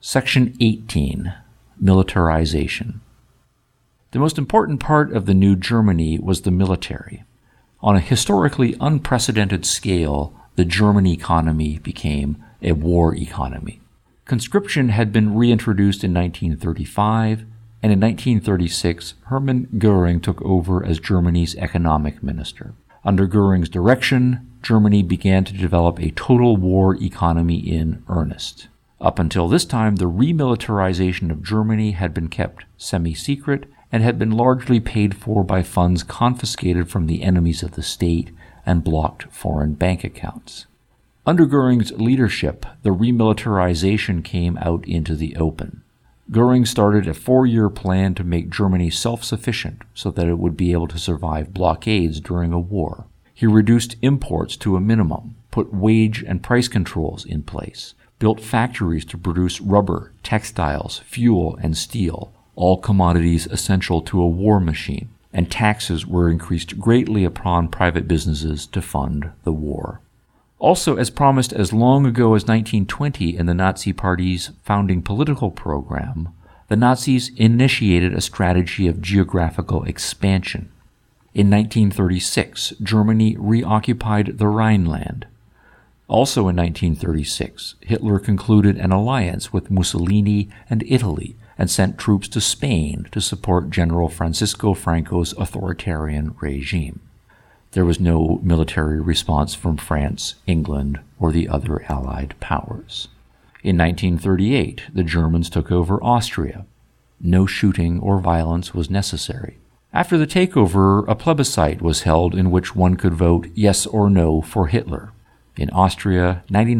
Section 18. Militarization. The most important part of the new Germany was the military. On a historically unprecedented scale, the German economy became a war economy. Conscription had been reintroduced in 1935, and in 1936, Hermann Göring took over as Germany's economic minister. Under Göring's direction, Germany began to develop a total war economy in earnest. Up until this time, the remilitarization of Germany had been kept semi-secret and had been largely paid for by funds confiscated from the enemies of the state and blocked foreign bank accounts. Under Göring's leadership, the remilitarization came out into the open. Göring started a 4-year plan to make Germany self-sufficient so that it would be able to survive blockades during a war. He reduced imports to a minimum, put wage and price controls in place, built factories to produce rubber, textiles, fuel, and steel, all commodities essential to a war machine, and taxes were increased greatly upon private businesses to fund the war. Also, as promised as long ago as 1920 in the Nazi Party's founding political program, the Nazis initiated a strategy of geographical expansion. In 1936, Germany reoccupied the Rhineland. Also in 1936, Hitler concluded an alliance with Mussolini and Italy and sent troops to Spain to support General Francisco Franco's authoritarian regime. There was no military response from France, England, or the other Allied powers. In 1938, the Germans took over Austria. No shooting or violence was necessary. After the takeover, a plebiscite was held in which one could vote yes or no for Hitler. In Austria,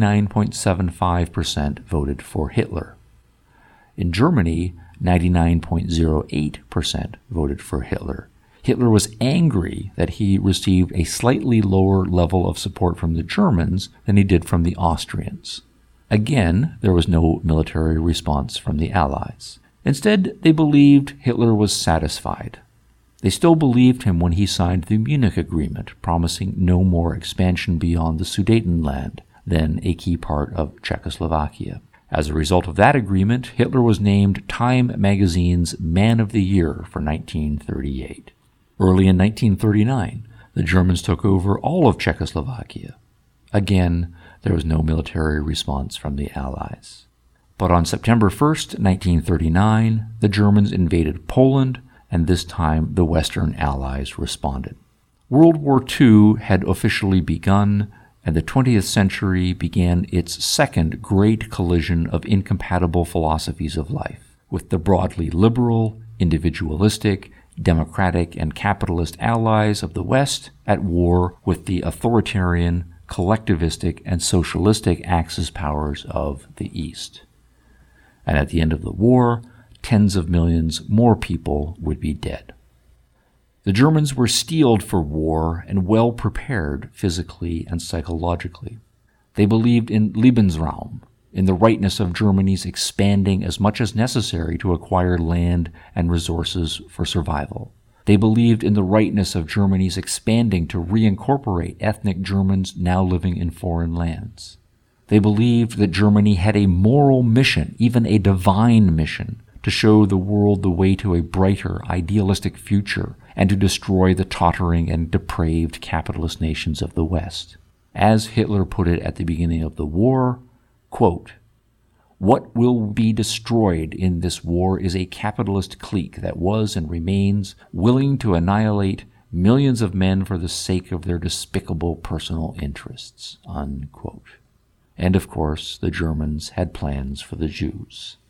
99.75% voted for Hitler. In Germany, 99.08% voted for Hitler. Hitler was angry that he received a slightly lower level of support from the Germans than he did from the Austrians. Again, there was no military response from the Allies. Instead, they believed Hitler was satisfied. They still believed him when he signed the Munich Agreement, promising no more expansion beyond the Sudetenland, then a key part of Czechoslovakia. As a result of that agreement, Hitler was named Time magazine's Man of the Year for 1938. Early in 1939, the Germans took over all of Czechoslovakia. Again, there was no military response from the Allies. But on September 1st, 1939, the Germans invaded Poland, and this time the Western Allies responded. World War II had officially begun, and the 20th century began its second great collision of incompatible philosophies of life, with the broadly liberal, individualistic, democratic, and capitalist allies of the West at war with the authoritarian, collectivistic, and socialistic Axis powers of the East. And at the end of the war, tens of millions more people would be dead. The Germans were steeled for war and well prepared physically and psychologically. They believed in Lebensraum, in the rightness of Germany's expanding as much as necessary to acquire land and resources for survival. They believed in the rightness of Germany's expanding to reincorporate ethnic Germans now living in foreign lands. They believed that Germany had a moral mission, even a divine mission, to show the world the way to a brighter, idealistic future, and to destroy the tottering and depraved capitalist nations of the West. As Hitler put it at the beginning of the war, quote, "What will be destroyed in this war is a capitalist clique that was and remains willing to annihilate millions of men for the sake of their despicable personal interests," unquote. And of course, the Germans had plans for the Jews.